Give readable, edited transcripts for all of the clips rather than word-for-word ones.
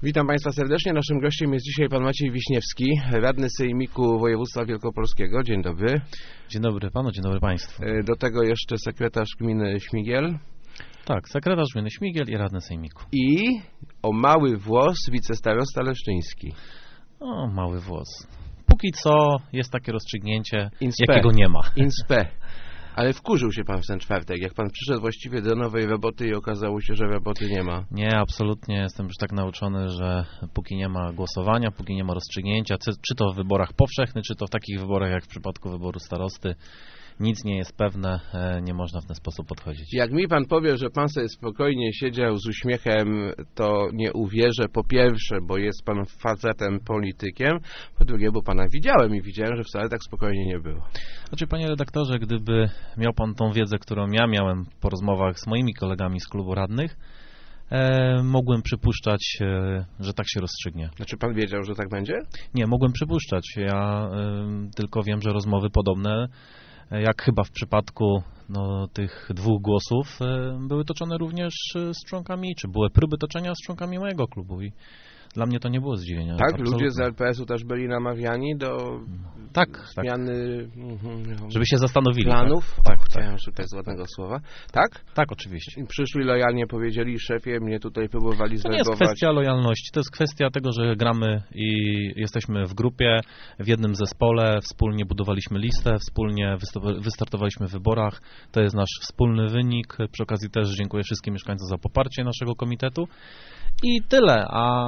Witam Państwa serdecznie. Naszym gościem jest dzisiaj pan Maciej Wiśniewski, radny Sejmiku Województwa Wielkopolskiego. Dzień dobry. Dzień dobry panu, dzień dobry państwu. Do tego jeszcze sekretarz gminy Śmigiel. Tak, sekretarz gminy Śmigiel i radny Sejmiku. I o mały włos wicestarosta Leszczyński. O, mały włos. Póki co jest takie rozstrzygnięcie, Inspe. jakiego nie ma. Inspe. Ale wkurzył się pan w ten czwartek, jak pan przyszedł właściwie do nowej roboty i okazało się, że roboty nie ma. Nie, absolutnie. Jestem już tak nauczony, że póki nie ma głosowania, póki nie ma rozstrzygnięcia, czy to w wyborach powszechnych, czy to w takich wyborach jak w przypadku wyboru starosty, nic nie jest pewne, nie można w ten sposób podchodzić. Jak mi pan powie, że pan sobie spokojnie siedział z uśmiechem, to nie uwierzę. Po pierwsze, bo jest pan facetem, politykiem. Po drugie, bo pana widziałem i widziałem, że wcale tak spokojnie nie było. Znaczy, panie redaktorze, gdyby miał pan tą wiedzę, którą ja miałem po rozmowach z moimi kolegami z klubu radnych, mogłem przypuszczać, że tak się rozstrzygnie. Znaczy pan wiedział, że tak będzie? Nie, mogłem przypuszczać. Ja tylko wiem, że rozmowy podobne, jak chyba w przypadku tych dwóch głosów, były toczone również z członkami, czy były próby toczenia z członkami mojego klubu i dla mnie to nie było zdziwienia. Tak? Absolutnie. Ludzie z LPS-u też byli namawiani do zmiany żeby się zastanowili. planów? Tak, chciałem szukać ładnego słowa. Tak? Tak, oczywiście. I przyszli lojalnie, powiedzieli szefie, mnie tutaj próbowali To nie jest kwestia lojalności, to jest kwestia tego, że gramy i jesteśmy w grupie, w jednym zespole, wspólnie budowaliśmy listę, wspólnie wystartowaliśmy w wyborach. To jest nasz wspólny wynik. Przy okazji też dziękuję wszystkim mieszkańcom za poparcie naszego komitetu. I tyle,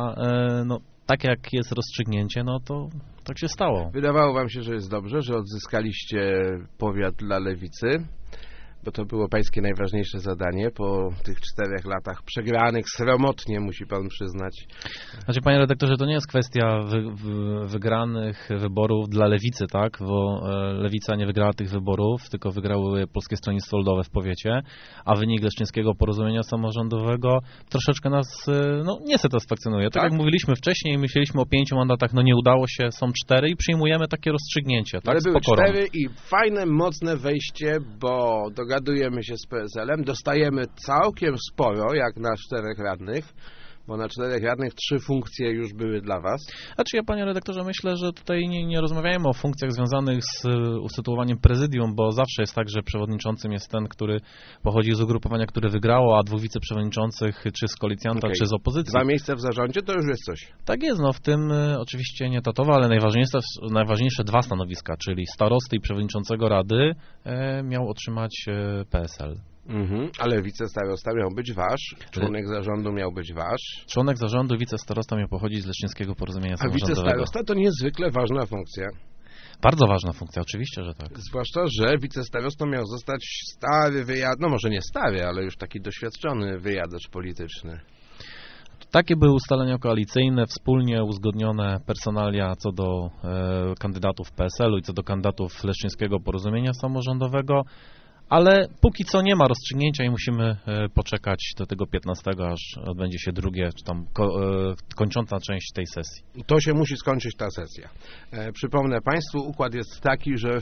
tak jak jest rozstrzygnięcie, to tak się stało. Wydawało wam się, że jest dobrze, że odzyskaliście powiat dla Lewicy, bo to było pańskie najważniejsze zadanie po tych 4 latach przegranych sromotnie, musi pan przyznać. Znaczy, panie redaktorze, to nie jest kwestia wygranych wyborów dla Lewicy, tak? Bo Lewica nie wygrała tych wyborów, tylko wygrały Polskie Stronnictwo Ludowe w powiecie, a wynik Leszczyńskiego Porozumienia Samorządowego troszeczkę nas nie satysfakcjonuje. Tak jak mówiliśmy wcześniej, myśleliśmy o 5 mandatach, nie udało się, są 4 i przyjmujemy takie rozstrzygnięcie. Tak? Ale były 4 i fajne, mocne wejście, bo dogadujemy się z PSL-em, dostajemy całkiem sporo, jak na 4 radnych, bo na 4 radnych 3 funkcje już były dla was. Znaczy ja, panie redaktorze, myślę, że tutaj nie rozmawiajmy o funkcjach związanych z usytuowaniem prezydium, bo zawsze jest tak, że przewodniczącym jest ten, który pochodzi z ugrupowania, które wygrało, a 2 wiceprzewodniczących, czy z koalicjanta, czy z opozycji. 2 miejsca w zarządzie, to już jest coś. Tak jest, w tym oczywiście nie tatowa, ale najważniejsze 2 stanowiska, czyli starosty i przewodniczącego rady miał otrzymać PSL. Ale wicestarosta miał być wasz, członek zarządu miał być wasz. Członek zarządu, wicestarosta miał pochodzić z Leszczyńskiego Porozumienia Samorządowego. A wicestarosta to niezwykle ważna funkcja. Bardzo ważna funkcja, oczywiście, że tak. Zwłaszcza, że wicestarostą miał zostać stary może nie stary, ale już taki doświadczony wyjadacz polityczny. Takie były ustalenia koalicyjne, wspólnie uzgodnione personalia co do kandydatów PSL-u i co do kandydatów Leszczyńskiego Porozumienia Samorządowego. Ale póki co nie ma rozstrzygnięcia i musimy poczekać do tego 15, aż odbędzie się drugie, czy tam kończąca część tej sesji. To się musi skończyć ta sesja. Przypomnę Państwu, układ jest taki, że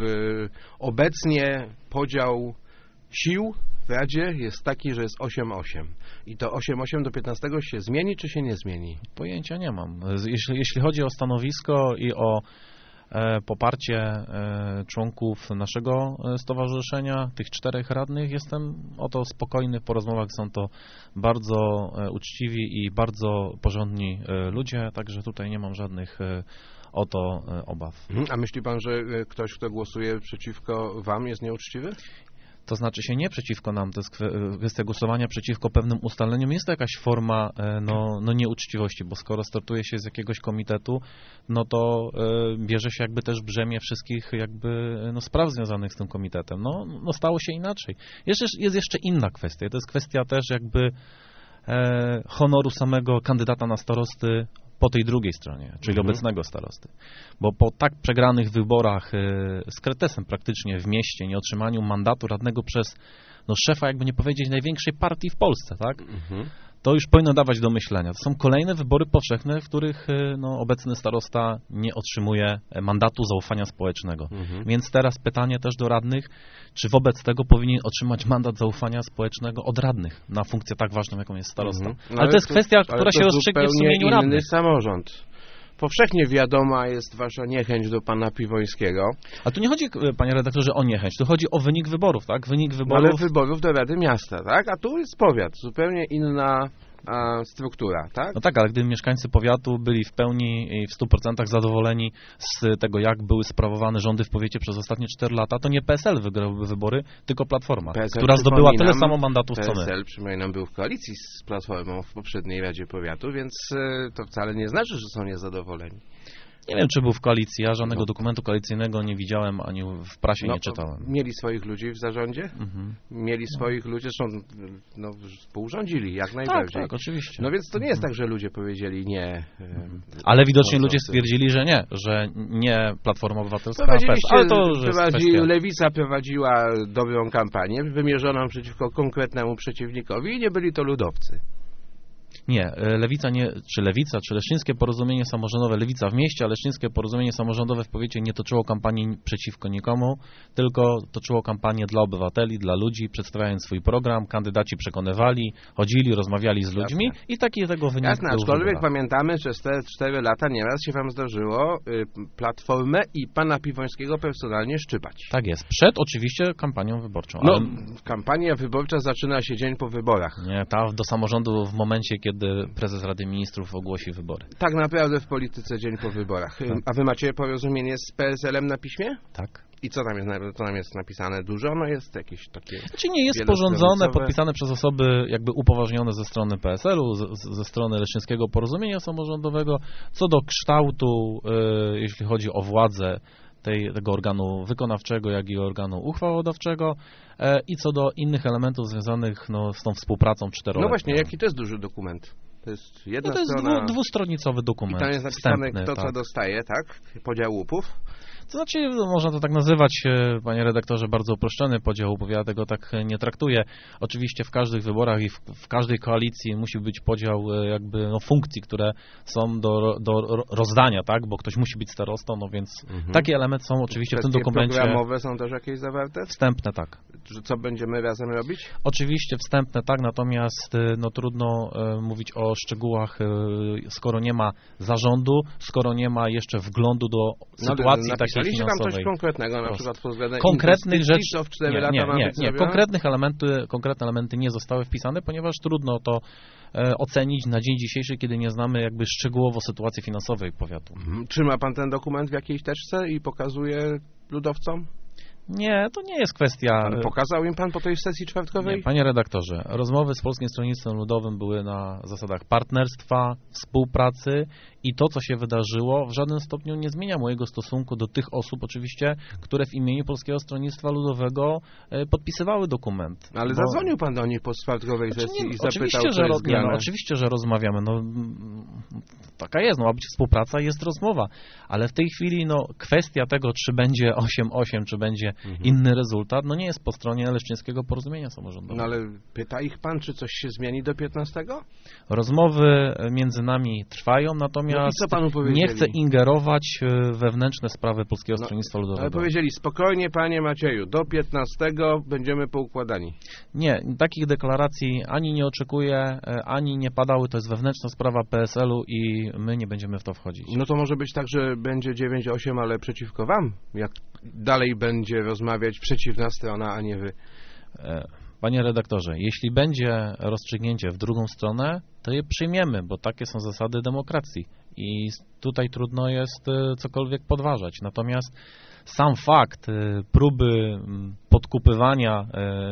obecnie podział sił w Radzie jest taki, że jest 8-8. I to 8-8 do 15 się zmieni, czy się nie zmieni? Pojęcia nie mam. Jeśli chodzi o stanowisko i o poparcie członków naszego stowarzyszenia, tych 4 radnych, jestem o to spokojny. Po rozmowach są to bardzo uczciwi i bardzo porządni ludzie, także tutaj nie mam żadnych o to obaw. A myśli pan, że ktoś, kto głosuje przeciwko wam, jest nieuczciwy? To znaczy się nie przeciwko nam, to jest kwestia głosowania przeciwko pewnym ustaleniom. Jest to jakaś forma nieuczciwości, bo skoro startuje się z jakiegoś komitetu, to bierze się jakby też brzemię wszystkich spraw związanych z tym komitetem. Stało się inaczej. Jest jeszcze inna kwestia, to jest kwestia też honoru samego kandydata na starosty po tej drugiej stronie, czyli obecnego starosty. Bo po tak przegranych wyborach z kretesem praktycznie w mieście, nieotrzymaniu mandatu radnego przez szefa, jakby nie powiedzieć, największej partii w Polsce, tak? to już powinno dawać do myślenia. To są kolejne wybory powszechne, w których obecny starosta nie otrzymuje mandatu zaufania społecznego. Więc teraz pytanie też do radnych, czy wobec tego powinien otrzymać mandat zaufania społecznego od radnych na funkcję tak ważną, jaką jest starosta. Ale to jest kwestia, która się rozstrzygnie w sumieniu radnych. Inny samorząd. Powszechnie wiadoma jest wasza niechęć do pana Piwońskiego. A tu nie chodzi, panie redaktorze, o niechęć, tu chodzi o wynik wyborów, tak? Wynik wyborów... Ale wyborów do Rady Miasta, tak? A tu jest powiat, zupełnie inna struktura, tak? No tak, ale gdyby mieszkańcy powiatu byli w pełni i w 100% zadowoleni z tego, jak były sprawowane rządy w powiecie przez ostatnie 4 lata, to nie PSL wygrałby wybory, tylko Platforma, która zdobyła tyle samo mandatów, co my. PSL, przypominam, był w koalicji z Platformą w poprzedniej Radzie Powiatu, więc to wcale nie znaczy, że są niezadowoleni. Nie wiem, czy był w koalicji. Ja żadnego dokumentu koalicyjnego nie widziałem, ani w prasie nie czytałem. Mieli swoich ludzi w zarządzie? Mieli swoich ludzi, zresztą współrządzili jak najbardziej. Tak, oczywiście. No więc to nie jest tak, że ludzie powiedzieli nie. Ale widocznie ludzie stwierdzili, że nie Platforma Obywatelska, a PES. Ale to Lewica prowadziła dobrą kampanię, wymierzoną przeciwko konkretnemu przeciwnikowi i nie byli to ludowcy. Nie, Lewica, czy Leszczyńskie Porozumienie Samorządowe, Lewica w mieście, a Leszczyńskie Porozumienie Samorządowe w powiecie nie toczyło kampanii przeciwko nikomu, tylko toczyło kampanię dla obywateli, dla ludzi, przedstawiając swój program, kandydaci przekonywali, chodzili, rozmawiali z ludźmi i taki tego wynik Jasne, aczkolwiek pamiętamy, że z te 4 lata nieraz się wam zdarzyło Platformę i pana Piwońskiego personalnie szczypać. Tak jest, przed oczywiście kampanią wyborczą. No, kampania wyborcza zaczyna się dzień po wyborach. Nie, do samorządu w momencie, kiedy prezes Rady Ministrów ogłosi wybory. Tak naprawdę w polityce dzień po wyborach. A wy macie porozumienie z PSL-em na piśmie? Tak. I co tam jest napisane? Dużo? No jest jakieś takie... Znaczy nie jest sporządzone, podpisane przez osoby jakby upoważnione ze strony PSL-u, ze strony Leszczyńskiego Porozumienia Samorządowego, co do kształtu, jeśli chodzi o władzę tego organu wykonawczego, jak i organu uchwałodawczego i co do innych elementów związanych z tą współpracą 4-letnią. No właśnie, jaki to jest duży dokument? To jest jedna strona... To jest dwustronicowy dokument. I tam jest napisane, kto co dostaje, tak? Podział łupów. To znaczy, można to tak nazywać, panie redaktorze, bardzo uproszczony podział łupów. Ja tego tak nie traktuję. Oczywiście w każdych wyborach i w każdej koalicji musi być podział jakby funkcji, które są do rozdania, tak? Bo ktoś musi być starostą, no więc takie elementy są oczywiście w tym dokumencie. Programowe są też jakieś zawarte? Wstępne, tak. Co będziemy razem robić? Oczywiście wstępne, tak, natomiast trudno mówić o szczegółach, skoro nie ma zarządu, skoro nie ma jeszcze wglądu do sytuacji takiej finansowej. Tam coś konkretnego, na przykład pod względem konkretnych rzeczy, co w 4 lata ma być konkretne elementy nie zostały wpisane, ponieważ trudno to ocenić na dzień dzisiejszy, kiedy nie znamy jakby szczegółowo sytuacji finansowej powiatu. Trzyma pan ten dokument w jakiejś teczce i pokazuje ludowcom? Nie, to nie jest kwestia... Pokazał im pan po tej sesji czwartkowej? Nie, panie redaktorze, rozmowy z Polskim Stronnictwem Ludowym były na zasadach partnerstwa, współpracy i to, co się wydarzyło, w żadnym stopniu nie zmienia mojego stosunku do tych osób, oczywiście, które w imieniu Polskiego Stronnictwa Ludowego podpisywały dokument. Ale zadzwonił pan do nich po czwartkowej sesji i zapytał, oczywiście, że rozmawiamy. Taka jest, ma być współpraca, jest rozmowa. Ale w tej chwili kwestia tego, czy będzie 8-8, czy będzie inny rezultat, nie jest po stronie Leszczyńskiego Porozumienia Samorządowego. Ale pyta ich pan, czy coś się zmieni do 15? Rozmowy między nami trwają, natomiast nie chcę ingerować w wewnętrzne sprawy Polskiego Stronnictwa Ludowego. Ale powiedzieli, spokojnie panie Macieju, do 15 będziemy poukładani. Nie, takich deklaracji ani nie oczekuję, ani nie padały, to jest wewnętrzna sprawa PSL-u i my nie będziemy w to wchodzić. No to może być tak, że będzie 9-8, ale przeciwko wam? Jak dalej będzie rozmawiać przeciwna strona, a nie wy? Panie redaktorze, jeśli będzie rozstrzygnięcie w drugą stronę, to je przyjmiemy, bo takie są zasady demokracji i tutaj trudno jest cokolwiek podważać. Natomiast sam fakt próby podkupywania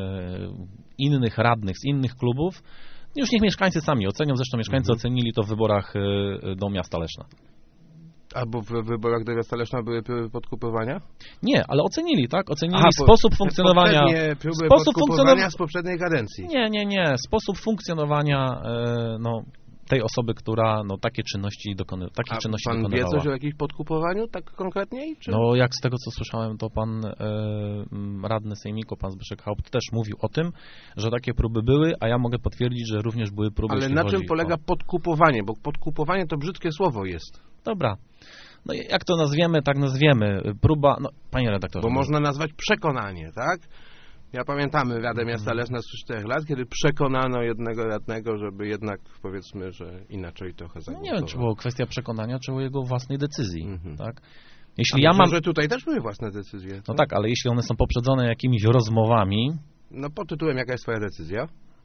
innych radnych z innych klubów, już niech mieszkańcy sami ocenią, zresztą mieszkańcy ocenili to w wyborach do miasta Leszna. Albo w wyborach do miasta Leszna były próby podkupowania? Nie, ale ocenili, tak? Ocenili sposób funkcjonowania... Próby podkupowania z poprzedniej kadencji. Nie. Sposób funkcjonowania tej osoby, która takie czynności Pan dokonywała. wie coś o jakimś podkupowaniu tak konkretniej? Czy? No jak z tego, co słyszałem, to pan radny sejmiku, pan Zbyszek Haupt też mówił o tym, że takie próby były, a ja mogę potwierdzić, że również były próby. Ale na czym polega podkupowanie? Bo podkupowanie to brzydkie słowo jest. Dobra. No jak to nazwiemy, tak nazwiemy. Próba, panie redaktorze. Bo można nazwać przekonanie, tak? Ja pamiętamy Radę Miasta Leszna z 4 lat, kiedy przekonano jednego radnego, żeby jednak, powiedzmy, że inaczej trochę zagłosował. Nie wiem, czy było kwestia przekonania, czy o jego własnej decyzji, tak? Jeśli ja mam... że tutaj też były własne decyzje. No tak, ale jeśli one są poprzedzone jakimiś rozmowami... No pod tytułem jaka jest twoja decyzja?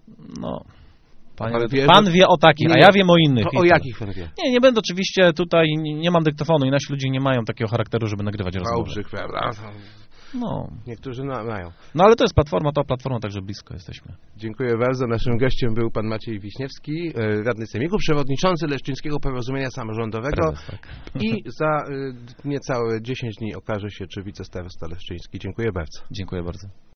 Pan wie o takich, a ja wiem o innych. O jakich pan wie? Nie będę oczywiście tutaj, nie mam dyktafonu i nasi ludzie nie mają takiego charakteru, żeby nagrywać rozmowy. Wałbrzych, prawda? Niektórzy mają. No ale to jest platforma, także blisko jesteśmy. Dziękuję bardzo. Naszym gościem był pan Maciej Wiśniewski, radny sejmiku, przewodniczący Leszczyńskiego Porozumienia Samorządowego. Prezes, tak. I za niecałe 10 dni okaże się, czy wicestarosta leszczyński. Dziękuję bardzo. Dziękuję bardzo.